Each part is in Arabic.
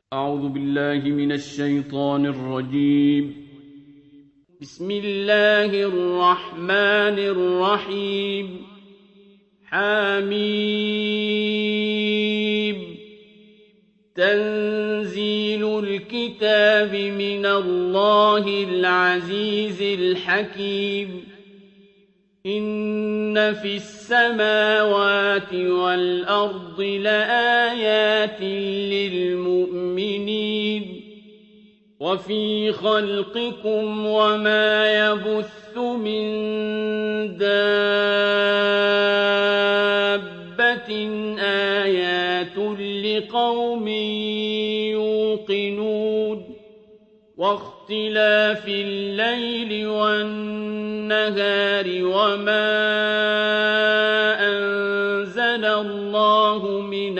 أعوذ بالله من الشيطان الرجيم. بسم الله الرحمن الرحيم. حميم. تنزيل الكتاب من الله العزيز الحكيم. إن في السماوات والأرض لآيات للمؤمنين وفي خلقكم وما يبث من دابة آيات لقوم يوقنون واختلاف الليل والنهار وما أنزل الله من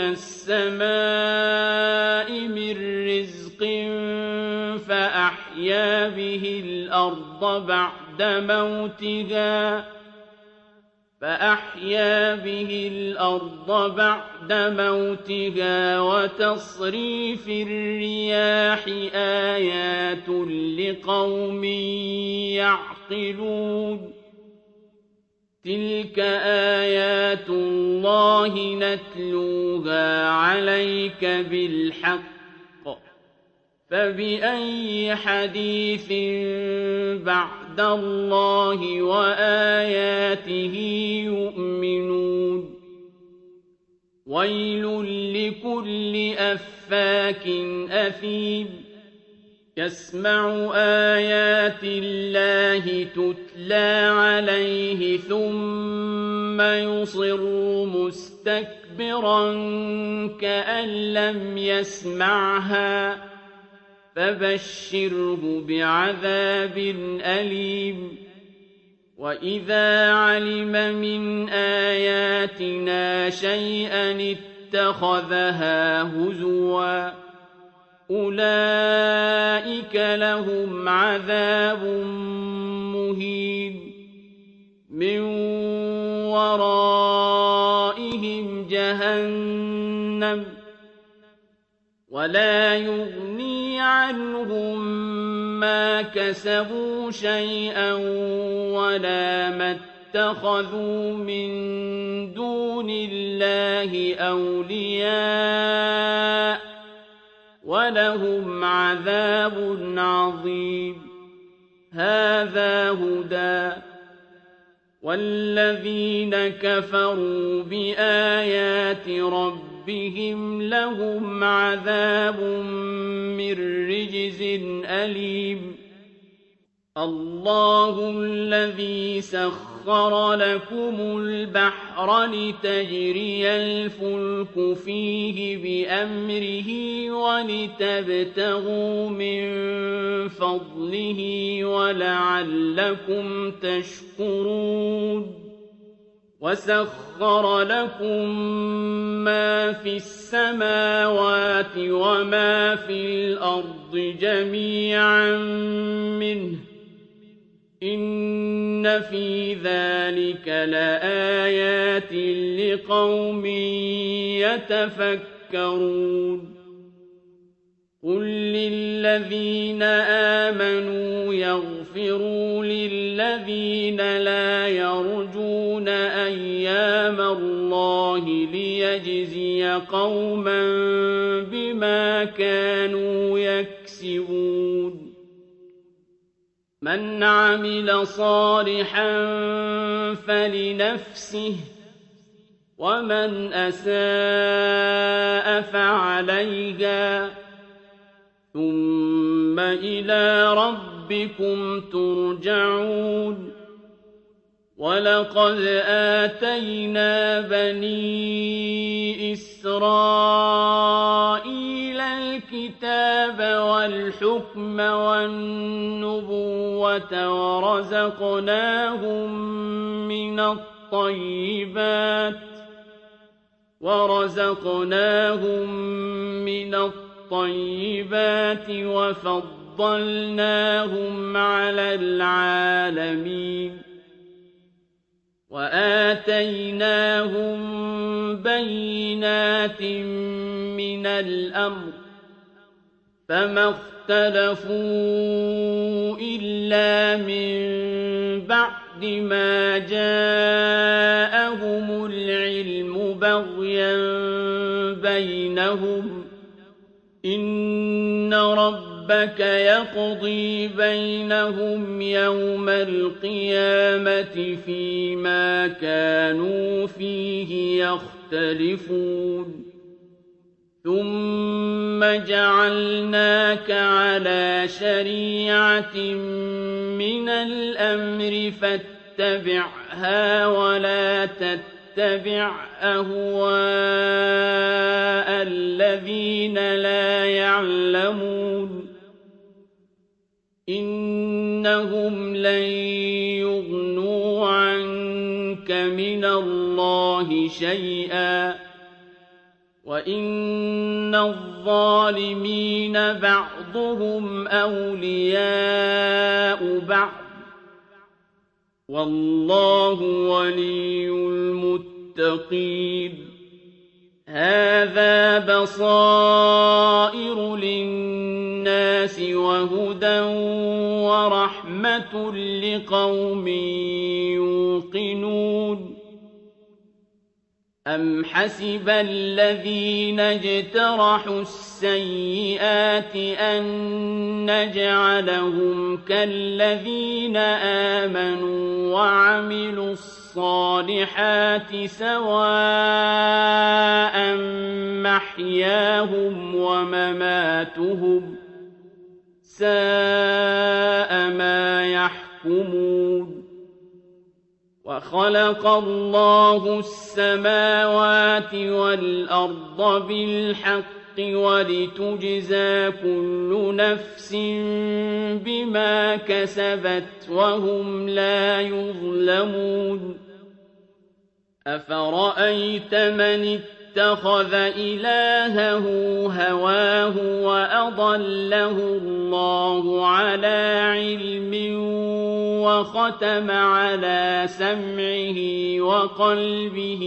السماء من رزق فأحيا به الأرض بعد موتها وتصريف الرياح آيات لقوم يعقلون تلك آيات الله نتلوها عليك بالحق فبأي حديث بعد الله وآياته يؤمنون ويل لكل أفاك أثيم يسمع آيات الله تتلى عليه ثم يصر مستكبرا كأن لم يسمعها فبشره بعذاب أليم وإذا علم من آياتنا شيئا اتخذها هزوا أولئك لهم عذاب مهين من ورائهم جهنم ولا يغني عنهم ما كسبوا شيئا ولا ما اتخذوا من دون الله أولياء ولهم عذاب عظيم هذا هدى والذين كفروا بآيات ربهم لهم عذاب من رجز أليم الله الذي سخر لكم البحر لتجري الفلك فيه بأمره ولتبتغوا من فضله ولعلكم تشكرون وسخر لكم ما في السماوات وما في الأرض جميعا منه إن في ذلك لآيات لقوم يتفكرون قل للذين آمنوا يغفروا للذين لا يرجون أيام الله ليجزي قوما بما كانوا يكسبون من عمل صالحا فلنفسه ومن أساء فعليها ثم إلى ربكم ترجعون ولقد آتينا بني إسرائيل الكتاب والحكم والنبوة ورزقناهم من الطيبات وفضلناهم على العالمين وآتيناهم بينات من الأمر فما اختلفوا إلا من بعد ما جاءهم العلم بغيا بينهم إن ربك يقضي بينهم يوم القيامة فيما كانوا فيه يختلفون ثم جعلناك على شريعة من الأمر فاتبعها ولا تتبع أهواء الذين لا يعلمون إنهم لن يغنوا عنك من الله شيئا وإن الظالمين بعضهم أولياء بعض والله ولي المتقين هذا بصائر للناس وهدى ورحمة لقوم يوقنون أم حسب الذين اجترحوا السيئات أن نجعلهم كالذين آمنوا وعملوا الصالحات سواء محياهم ومماتهم ساء ما يحكمون وخلق الله السماوات والأرض بالحق ولتجزى كل نفس بما كسبت وهم لا يظلمون أفرأيت من اتخذ إلهه هواه وأضله الله على علم وختم على سمعه وقلبه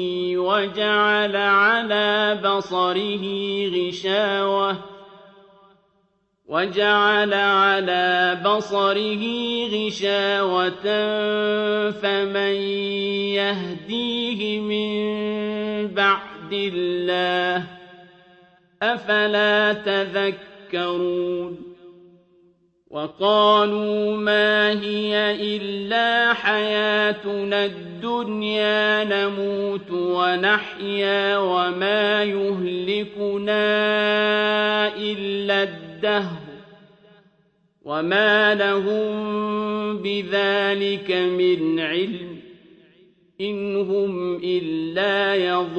وجعل على بصره غشاوة فمن يهديه من بعد الله أفلا تذكرون وقالوا ما هي إلا حياتنا الدنيا نموت ونحيا وما يهلكنا إلا الدهر وما لهم بذلك من علم إن هم إلا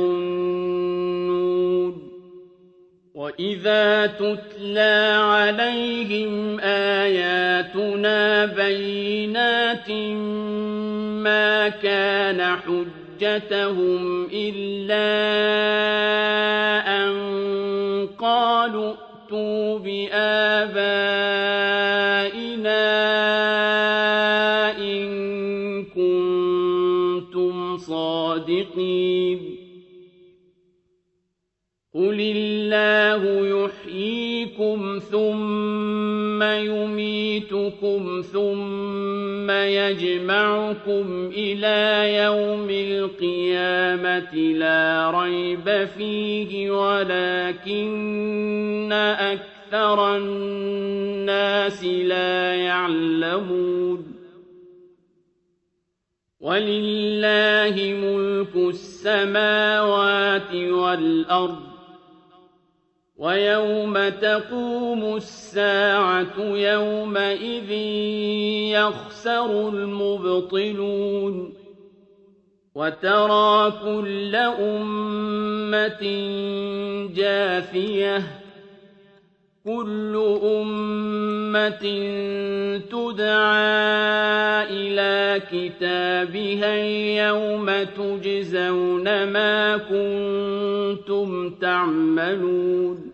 يظنون وإذا تتلى عليهم آياتنا بينات ما كان حجتهم إلا أن قالوا ائتوا بآبائنا إن كنتم صادقين قل الله يحييكم ثم يميتكم ثم يجمعكم إلى يوم القيامة لا ريب فيه ولكن أكثر الناس لا يعلمون ولله ملك السماوات والأرض ويوم تقوم الساعة يومئذ يخسر المبطلون وترى كل أمة جاثية كل أمة تدعى إلى كتابها يوم تجزون ما كنتم تعملون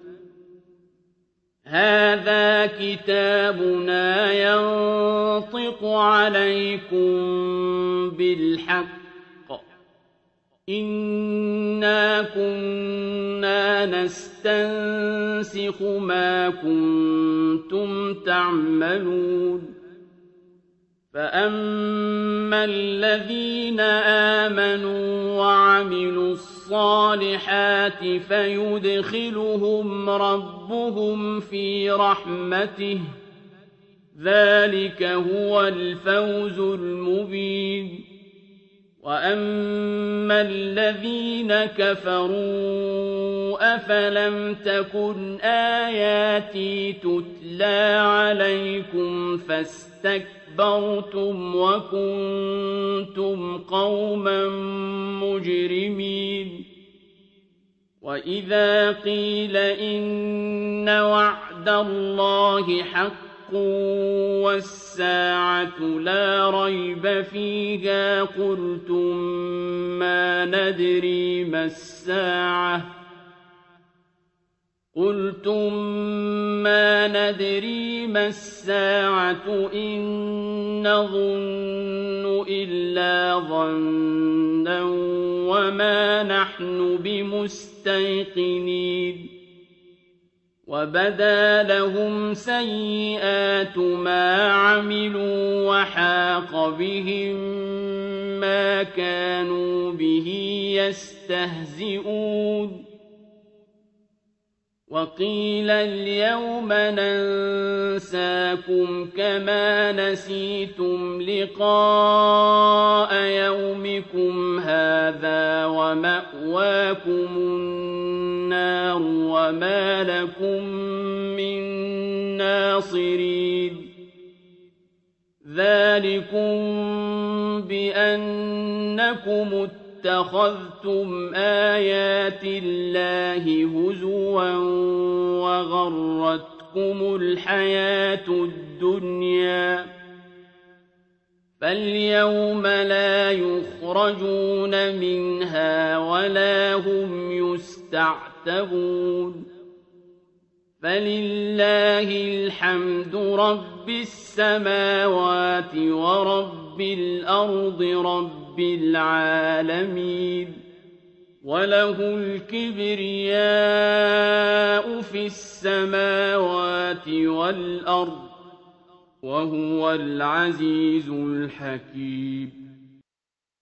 هذا كتابنا ينطق عليكم بالحق إنا كنا نستمع يستنسخ ما كنتم تعملون فأما الذين آمنوا وعملوا الصالحات فيدخلهم ربهم في رحمته ذلك هو الفوز المبين وأما الذين كفروا أفلم تكن آياتي تتلى عليكم فاستكبرتم وكنتم قوما مجرمين وإذا قيل إن وعد الله حق والساعة لا ريب فيها قلتم ما ندري ما الساعة إن نظن إلا ظنا وما نحن بمستيقنين وبدا لهم سيئات ما عملوا وحاق بهم ما كانوا به يستهزئون وقيل اليوم ننساكم كما نسيتم لقاء يومكم هذا ومأواكم النار وما لكم من ناصرين ذلكم بأنكم اتخذتم آيات الله هزوا وغرتكم الحياة الدنيا فاليوم لا يخرجون منها ولا هم يستعتبون فلله الحمد رب السماوات ورب الأرض رب العالمين وله الكبرياء في السماوات والأرض وهو العزيز الحكيم